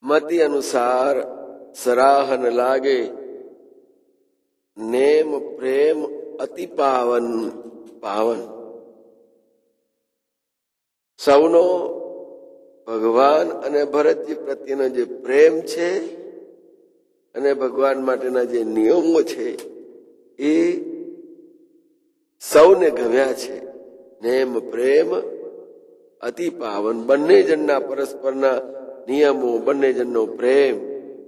મતિ અનુસાર સરાહન લાગે, નેમ પ્રેમ અતિ પાવન. પાવન સૌનો ભગવાન અને ભરતજી પ્રત્યેનો જે પ્રેમ છે અને ભગવાન માટેના જે નિયમો છે એ સૌને ગમ્યા છે. નેમ પ્રેમ અતિ પાવન. બંને જણના પરસ્પરના નિયમો, બંને જણનો પ્રેમ,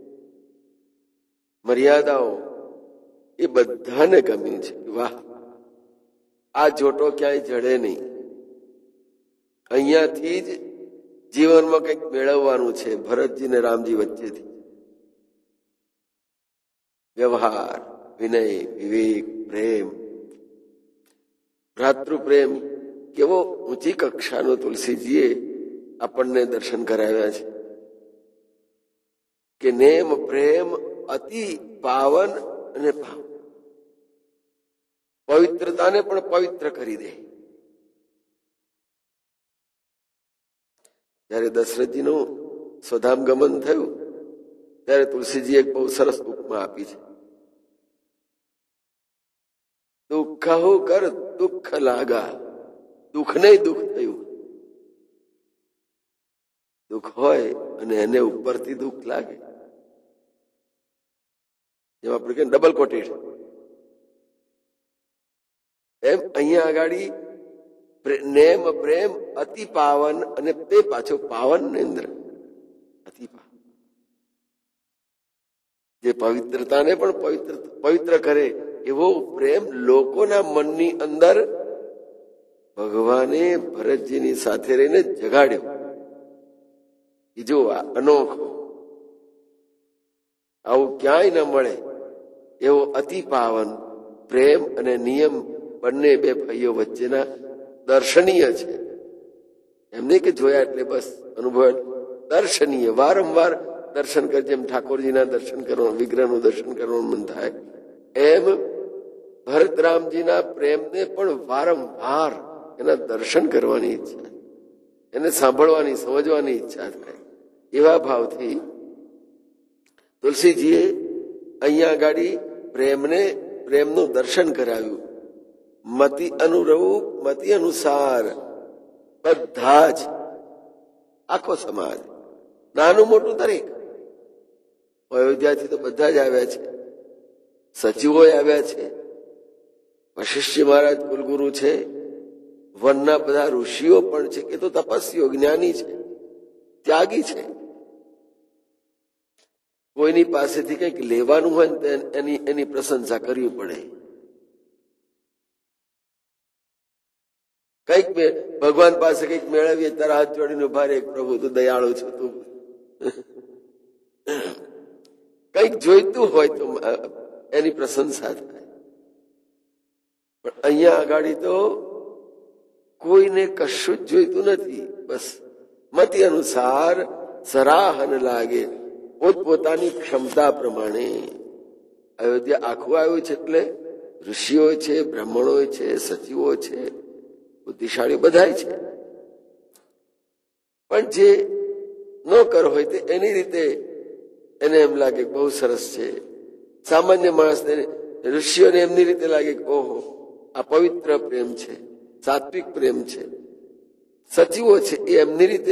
મર્યાદાઓ એ બધાને ગમ્યું છે. વાહ, આ જોટો ક્યાંય જડે નહીં. અહીંયાથી જ જીવનમાં કંઈક મેળવવાનું છે. ભરતજી ને રામજી વચ્ચેથી વ્યવહાર, વિનય, વિવેક, પ્રેમ, ભ્રાતૃપ્રેમ કેવો ઊંચી કક્ષાનો તુલસીજીએ આપણને દર્શન કરાવ્યા છે કે નેમ પ્રેમ અતિ પાવન અને પાવન. પવિત્રતાને પણ પવિત્ર કરી દે. જયારે દશરથજીનું સ્વધામ ગમન થયું ત્યારે તુલસીજી એક બહુ સરસ ઉપમા આપી છે. દુઃખ કર દુઃખ લાગા. દુઃખને દુઃખ થયું. દુઃખ હોય અને એને ઉપરથી દુઃખ લાગે, જેમ આપણે કે ડબલ કોટેડ, એમ અહીંયા આગાડી નેમ પ્રેમ અતિ પાવન અને તે પાછો પાવન નેન્દ્ર અતિ પાવન. જે પવિત્રતાને પણ પવિત્ર કરે એવો પ્રેમ લોકોના મનની અંદર ભગવાને ભરતજીની સાથે રહીને જગાડ્યો. જો આ અનોખો, આવું ક્યાંય ન મળે એવો અતિ પાવન પ્રેમ અને નિયમ બંને બે ભાઈઓ વચ્ચેના દર્શનીય છે. એમ નહીં કે જોયા એટલે બસ અનુભવ, દર્શનીય. વારંવાર દર્શન કરે, જેમ ઠાકોરજીના દર્શન કરવાનું, વિગ્રહનું દર્શન કરવાનું મન થાય, એમ ભરતરામજીના પ્રેમને પણ વારંવાર એના દર્શન કરવાની ઈચ્છા, એને સાંભળવાની, સમજવાની ઈચ્છા થાય. એવા ભાવથી તુલસીજીએ અહીંયા આગળ પ્રેમનું દર્શન કરાવ્યું. મતિ અનુરૂપ, મતિ અનુસાર બધા જ, આખો સમાજ, નાનું મોટું દરેક. અયોધ્યાથી તો બધા જ આવ્યા છે, સચિવો આવ્યા છે, વશિષ્ઠજી મહારાજ કુલગુરુ છે, વનના બધા ઋષિઓ પણ છે, કે તો તપસ્વીઓ, જ્ઞાની છે, ત્યાગી છે. કોઈની પાસેથી કંઈક લેવાનું હોય ને એની પ્રશંસા કરવી પડે. કંઈક ભગવાન પાસે કંઈક મેળવીએ તારા હાથ જોડીને ઉભા રહે, પ્રભુ તું દયાળુ છું, તું કંઈક જોઈતું હોય તો એની પ્રશંસા થાય. પણ અહીંયા આગળ તો કોઈને કશું જ જોઈતું નથી. બસ મતિ અનુસાર સરાહન લાગે, પોતપોતાની ક્ષમતા પ્રમાણે. અયોધ્યા આખું આવ્યું છે એટલે ઋષિઓ છે, બ્રાહ્મણો છે, સચિવો છે, બુદ્ધિશાળી બધા છે. પણ જે નોકર હોય તે એની રીતે એને એમ લાગે બહુ સરસ છે. સામાન્ય માણસને, ઋષિઓને એમની રીતે લાગે કે ઓહો આ પવિત્ર પ્રેમ છે, સાત્વિક પ્રેમ છે. સચિવો છે એ એમની રીતે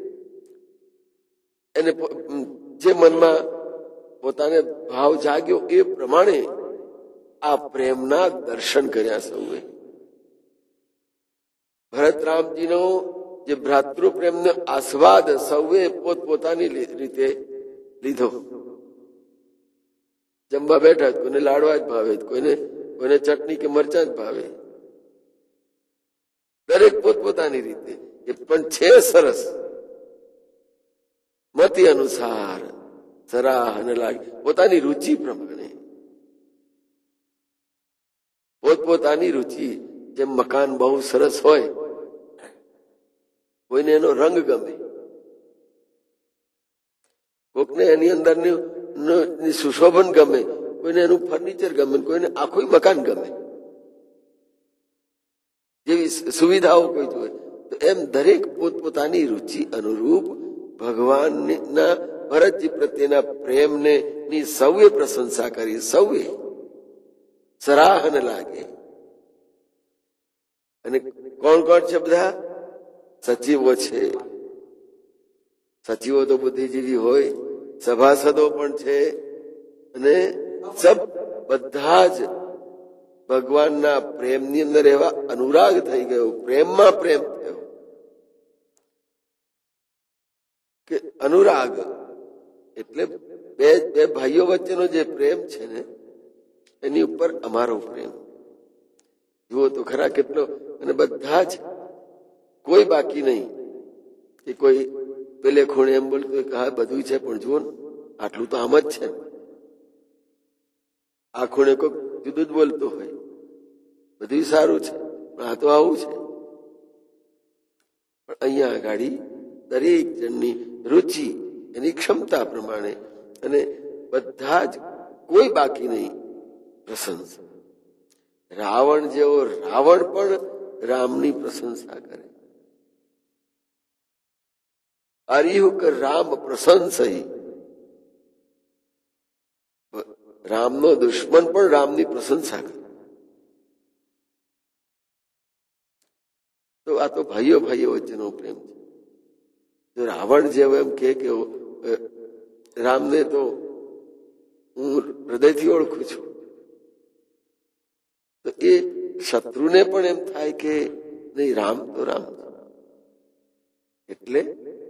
એને જે મનમાં પોતાને ભાવ જાગ્યો એ પ્રમાણે આ પ્રેમના દર્શન કર્યા સૌએ. ભરતરામજીનો જે ભ્રાતૃપ્રેમનો આસ્વાદ સૌએ પોતપોતાની રીતે લીધો. જમવા બેઠા, કોઈને લાડવા જ ભાવે, કોઈને ચટણી કે મરચા જ ભાવે, દરેક પોતપોતાની રીતે. એ પણ છે સરસ. મતિ અનુસાર સરાહન લાગે, પોતાની રુચિ પ્રમાણે, પોતપોતાની રુચિ. જેમ મકાન બહુ સરસ હોય, કોઈને એનો રંગ ગમે, કોકને એની અંદર સુશોભન ગમે, કોઈને એનું ફર્નિચર ગમે, કોઈને આખું મકાન ગમે, જેવી સુવિધાઓ કોઈ જોઈએ. તો એમ દરેક પોતપોતાની રુચિ અનુરૂપ ભરતજી પ્રત્યેના પ્રેમને ની સૌએ પ્રશંસા કરી, સૌએ સરાહન લાગે. અને કોણ કોણ છે બધા? સચિવો છે. સચિવો તો બુદ્ધિજીવી હોય, સભાસદો પણ છે, અને બધા જ ભગવાનના પ્રેમની અંદર એવા અનુરાગ થઈ ગયો, પ્રેમમાં પ્રેમ થયો કે અનુરાગ એટલે બે ભાઈઓ વચ્ચેનો જે પ્રેમ છે ને એની ઉપર અમારો પ્રેમ જુઓ તો ખરા કેટલો. અને બધા જ કોઈ બાકી નહીં કે કોઈ પેલે ખૂણે એમ બોલતું હોય કે હા બધું છે, પણ જુઓ ને આટલું તો આમ જ છે. આ ખૂણે કોઈ જુદું જ બોલતું હોય, બધું સારું છે પણ આ તો આવું છે. પણ અહીંયા આગાડી દરેક જણની રુચિ એની ક્ષમતા પ્રમાણે અને બધા જ કોઈ બાકી નહીં પ્રશંસા. રાવણ જેવો રાવણ પણ રામની પ્રશંસા કરે. અરિહુક રામ પ્રશંસઈ. રામનો દુશ્મન પણ રામની પ્રશંસા કરે. તો આ તો ભાઈઓ ભાઈઓ વચ્ચેનો પ્રેમ છે. જો રાવણ જેવો એમ કે રામને તો હું હૃદયથી ઓળખું છું, તો એ શત્રુને પણ એમ થાય કે નહીં, રામ તો રામ. એટલે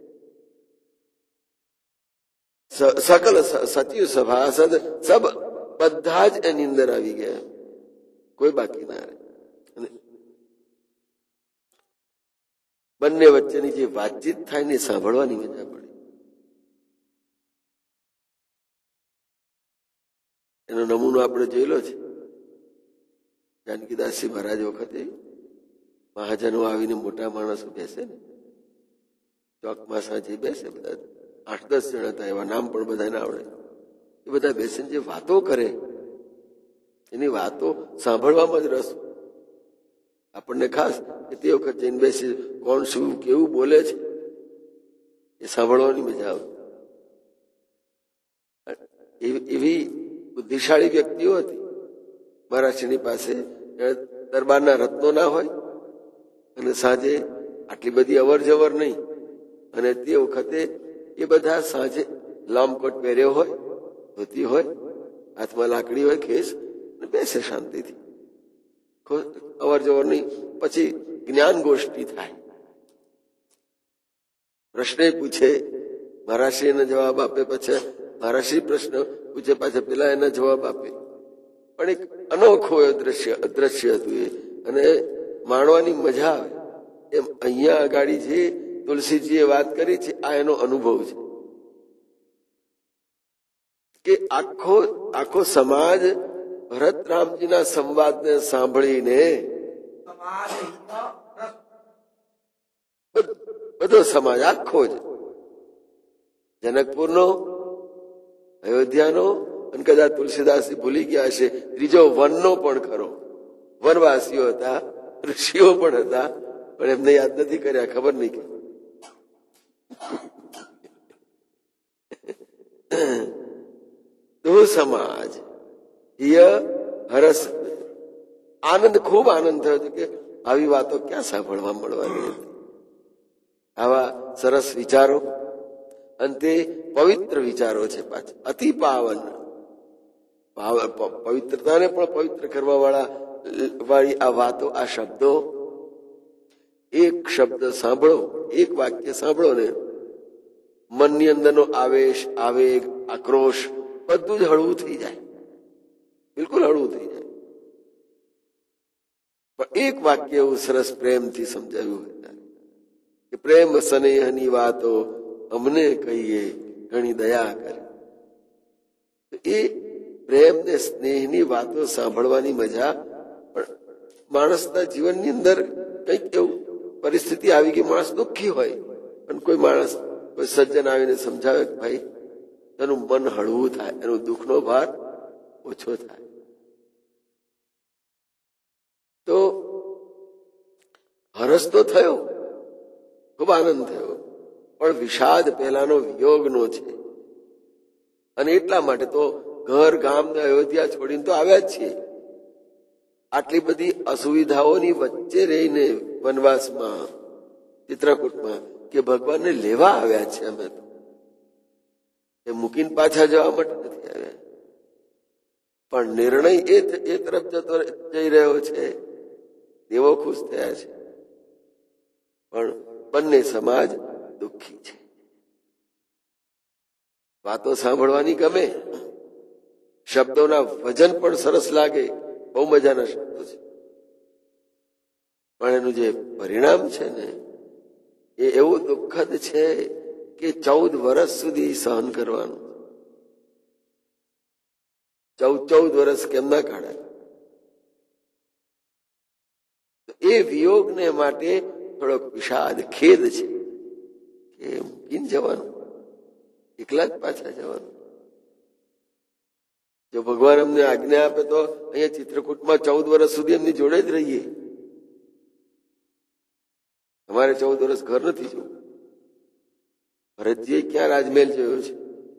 સકલ સચિવ સભાસદ સબ બધા જ એની અંદર આવી ગયા, કોઈ બાકી ના રહે. બંને વચ્ચેની જે વાતચીત થાય ને સાંભળવાની મજા પડે. એનો નમૂનો આપણે જોયેલો છે. જાનકીદાસજી મહારાજ વખતે મહાજનો આવીને મોટા માણસો બેસે ને ચોકમાં સાંજે બેસે, બધા 8-10 જણા હતા, એવા નામ પણ બધાને આવડે. એ બધા બેસીને જે વાતો કરે એની વાતો સાંભળવામાં જ રસ. આપણને ખાસ તે વખત જઈને બેસી કોણ શું કેવું બોલે છે એ સાંભળવાની મજા આવે. એવી બુદ્ધિશાળી વ્યક્તિઓ હતી મહારાષ્ટ્રની પાસે. દરબારના રત્નો ના હોય અને સાંજે આટલી બધી અવર જવર નહીં, અને તે વખતે એ બધા સાંજે લાંબકોટ પહેર્યો હોય, ધોતી હોય, હાથમાં લાકડી હોય, ખેસ, બેસે શાંતિથી, અવર જવર નહીં. પછી જ્ઞાન ગોષ્ઠી થાય, પ્રશ્ન પૂછે, મહારાષ્ટ્રી એના જવાબ આપે, પછી મહારાષ્ટ્રી પ્રશ્ન પૂછે, પાછા પેલા એના જવાબ આપે. પણ એક અનોખો દ્રશ્ય હતું એ, અને માણવાની મજા આવે. એમ અહીંયા આગાડી જે તુલસીજીએ વાત કરી છે આ એનો અનુભવ છે કે આખો સમાજ ભરત રામજીના સંવાદને સાંભળીને બધો સમાજ આખો જ જનકપુરનો, અયોધ્યાનો, અને કદાચ તુલસીદાસજી ભૂલી ગયા હશે ત્રીજો વનનો પણ ખરો. વનવાસીઓ હતા, ઋષિઓ પણ હતા, પણ એમને યાદ નથી કર્યા, ખબર નહીં કે. તો સમાજ હરસ, આનંદ, ખૂબ આનંદ થયો હતો કે આવી વાતો ક્યાં સાંભળવા મળવાની હતી. આવા સરસ વિચારો, અને તે પવિત્ર વિચારો છે પાછા, અતિ પાવન. પવિત્રતાને પણ પવિત્ર કરવા વાળી આ વાતો, આ શબ્દો, એક શબ્દ સાંભળો, એક વાક્ય સાંભળો ને મનની અંદરનો આવેશ, આવેગ, આક્રોશ બધું જ હળવું થઈ જાય, બિલકુલ હળવું થઈ જાય. પણ એક વાક્ય એવું સરસ પ્રેમથી સમજાવ્યું હોય કે પ્રેમ સ્નેહની વાતો અમને કહીએ ઘણી દયા કરે. એ પ્રેમ ને સ્નેહની વાતો સાંભળવાની મજા. પણ માણસના જીવનની અંદર કંઈક એવું પરિસ્થિતિ આવી ગઈ, માણસ દુઃખી હોય, અને કોઈ માણસ, કોઈ સજ્જન આવીને સમજાવે કે ભાઈ એનું મન હળવું થાય, એનો દુઃખનો ભાર ઓછો થાય. તો હરસ તો થયો, ખૂબ આનંદ થયો, પણ વિષાદ પહેલાનો વિયોગનો છે. અને એટલા માટે તો ઘર ગામ ને અયોધ્યા છોડીને તો આવ્યા જ છીએ. આટલી બધી અસુવિધાઓની વચ્ચે રહીને વનવાસમાં, ચિત્રકૂટમાં, કે ભગવાનને લેવા આવ્યા છે. અમે તો એ મૂકીને પાછા જવા માટે નથી આવ્યા. પણ નિર્ણય એ તરફ જતો જઈ રહ્યો છે. દેવો ખુશ થયા છે, પણ બંને સમાજ દુઃખી છે. વાતો સાંભળવાની ગમે, શબ્દોના વજન પણ સરસ લાગે, બહુ મજાના શબ્દો છે, પણ એનું જે પરિણામ છે ને એ એવું દુઃખદ છે કે 14 વર્ષ સુધી સહન કરવાનું. 14 વર્ષ કેમ ના કાઢાય? એ વિયોગને માટે થોડોક વિષાદ, ખેદ છે કે મૂકીને જવાનું, એકલા જ પાછા જવાનું. જો ભગવાન અમને આજ્ઞા આપે તો અહીંયા ચિત્રકૂટમાં 14 વર્ષ સુધી એમની જોડે જ રહીએ. અમારે 14 વર્ષ ઘર નથી જવું. ભરતજીએ ક્યાં રાજમહેલ જોયો છે?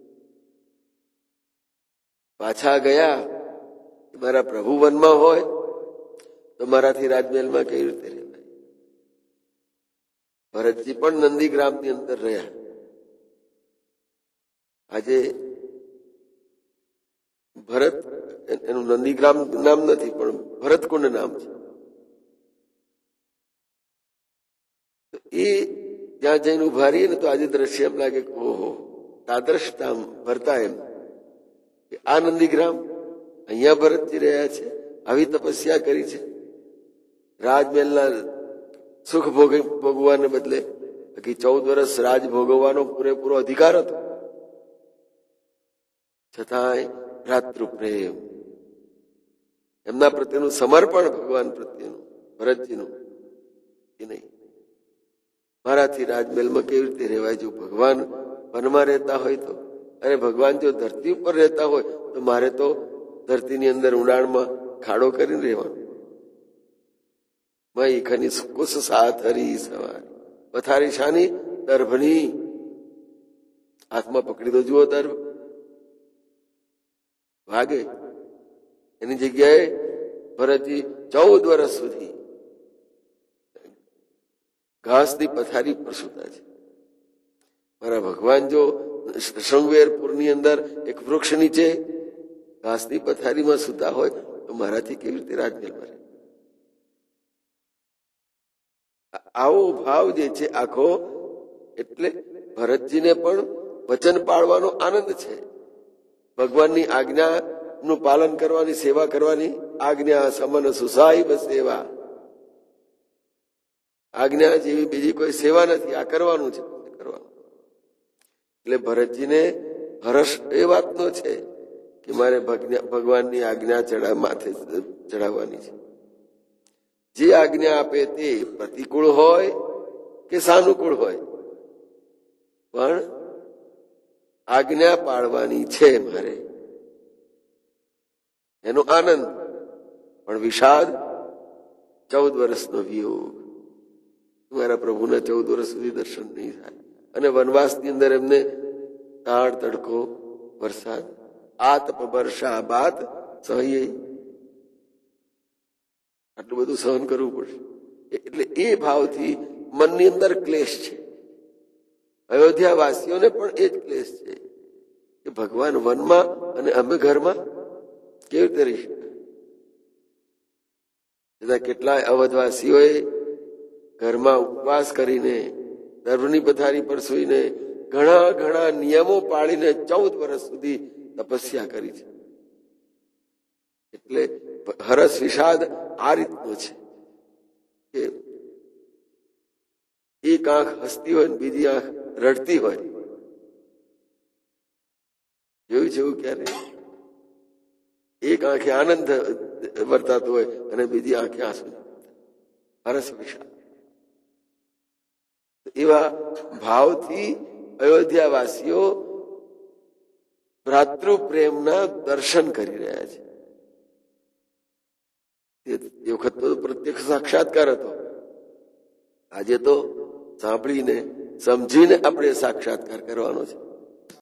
પાછા ગયા. મારા પ્રભુ વનમાં હોય તો મારાથી રાજમહેલમાં કઈ રીતે રહેવાય? ભરતજી પણ નંદીગ્રામની અંદર રહ્યા. આજે ભરત એનું નંદીગ્રામ નામ નથી, પણ ભરતકુંડ નામ છે. એ ત્યાં જઈને ઉભા રહીએ ને તો આજે દ્રશ્ય એમ લાગે કે ઓહો, તાદ્રશતામ ભરતા એમ કે આ નંદીગ્રામ, અહીંયા ભરતજી રહ્યા છે, આવી તપસ્યા કરી છે. રાજમહેલના સુખ ભોગવાને બદલે 14 વર્ષ રાજ ભોગવવાનો પૂરેપૂરો અધિકાર હતો. છતાંય ભ્રાતૃપ્રેમ, એમના પ્રત્યેનું સમર્પણ, ભગવાન પ્રત્યેનું, ભરતજીનું એ નહીં. મારાથી રાજમહેલમાં કેવી રીતે રહેવાય? જો ભગવાન વનમાં રહેતા હોય તો, અને ભગવાન જો ધરતી ઉપર રહેતા હોય તો મારે તો ધરતીની અંદર ઊંડાણમાં ખાડો કરીને રહેવાનું. મય ખની કુશ સાથ હરી સવારી. પથારી શાની? દર્ભની. હાથમાં પકડી દો, જુઓ દર્ભ ભાગે. એની જગ્યાએ ભરતજી 14 વર્ષ સુધી ઘાસની પથારી પર સૂતા છે. મારા ભગવાન જો શૃંગવેરપુરની અંદર એક વૃક્ષ નીચે ઘાસની પથારીમાં સૂતા હોય તો મારાથી કેવી રીતે રાજમહેલમાં રહે? આવો ભાવ જે છે આખો, એટલે ભરતજીને પણ વચન પાળવાનો આનંદ છે. ભગવાનની આજ્ઞાનું પાલન કરવાની, સેવા કરવાની. આજ્ઞા સમન સુસાઈ બસ સેવા. આજ્ઞા જેવી બીજી કોઈ સેવા નથી, આ કરવાનું છે, કરવાનું. એટલે ભરતજીને હર્ષ એ વાતનો છે કે મારે ભગવાનની આજ્ઞા માથે ચડાવવાની છે. જે આજ્ઞા આપે તે પ્રતિકૂળ હોય કે સાનુકૂળ હોય, પણ આજ્ઞા પાળવાની છે મારે. એનો આનંદ, પણ વિષાદ, 14 વર્ષનો વિયોગ. મારા પ્રભુના 14 વર્ષ સુધી દર્શન નહીં થાય. અને વનવાસની અંદર એમને તાળ, તડકો, વરસાદ, આતપ વર્ષા બાદ સહ્ય, આટલું બધું સહન કરવું પડશે. એટલે એ ભાવથી મનની અંદર ક્લેશ છે. અયોધ્યા વાસીઓને પણ એ જ ક્લેશ છે કે ભગવાન વનમાં અને અમે ઘરમાં કેવી રીતે રહી શકાય? કેટલાય અવધવાસીઓએ ઘરમાં ઉપવાસ કરીને, દર્ભની પથારી પર સૂઈને, ઘણા ઘણા નિયમો પાળીને 14 વર્ષ સુધી તપસ્યા કરી છે. એટલે હરસ વિષાદ આ રીતનો છે કે એક આંખ હસતી હોય ને બીજી આંખ રડતી હોય. જોયું છે એવું ક્યારે? એક આંખે આનંદ વર્તાતો હોય અને બીજી આંખે આંસુ. હરસ વિષાદ એવા ભાવથી અયોધ્યાવાસીઓ ભ્રાતૃ પ્રેમના દર્શન કરી રહ્યા છે. એ વખત તો પ્રત્યક્ષ સાક્ષાત્કાર હતો. આજે તો સાંભળીને, સમજીને આપણે સાક્ષાત્કાર કરવાનો છે.